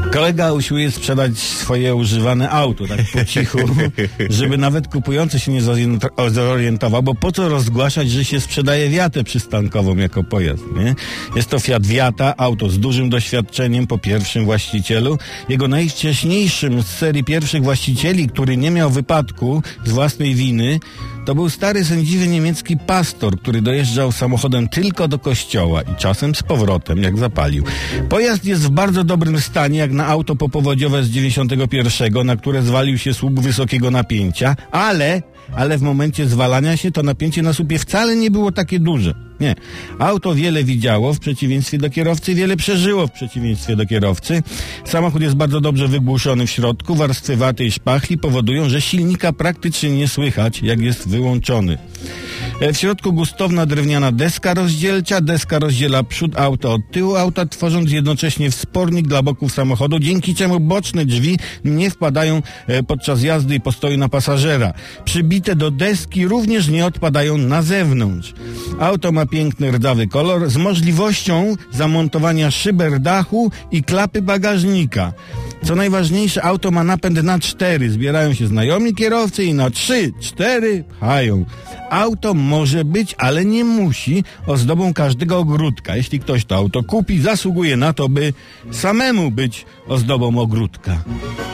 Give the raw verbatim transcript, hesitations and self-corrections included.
Kolega usiłuje sprzedać swoje używane auto, tak po cichu, żeby nawet kupujący się nie zorientował, bo po co rozgłaszać, że się sprzedaje Viatę przystankową jako pojazd, nie? Jest to Fiat Viata, auto z dużym doświadczeniem po pierwszym właścicielu. Jego najwcześniejszym z serii pierwszych właścicieli, który nie miał wypadku z własnej winy, to był stary, sędziwy niemiecki pastor, który dojeżdżał samochodem tylko do kościoła i czasem z powrotem, jak zapalił. Pojazd jest w bardzo dobrym stanie, jak na auto popowodziowe z dziewięćdziesiątego pierwszego, na które zwalił się słup wysokiego napięcia, ale, ale w momencie zwalania się to napięcie na słupie wcale nie było takie duże. Nie. Auto wiele widziało w przeciwieństwie do kierowcy, wiele przeżyło w przeciwieństwie do kierowcy. Samochód jest bardzo dobrze wygłuszony w środku. Warstwy waty i szpachli powodują, że silnika praktycznie nie słychać, jak jest wyłączony. W środku gustowna drewniana deska rozdzielcza. Deska rozdziela przód auta od tyłu auta, tworząc jednocześnie wspornik dla boków samochodu, dzięki czemu boczne drzwi nie wpadają podczas jazdy i postoju na pasażera. Przybite do deski również nie odpadają na zewnątrz. Auto ma piękny, rdzawy kolor z możliwością zamontowania szyber dachu i klapy bagażnika. Co najważniejsze, auto ma napęd na cztery. Zbierają się znajomi kierowcy i na trzy, cztery pchają. Auto może być, ale nie musi ozdobą każdego ogródka. Jeśli ktoś to auto kupi, zasługuje na to, by samemu być ozdobą ogródka.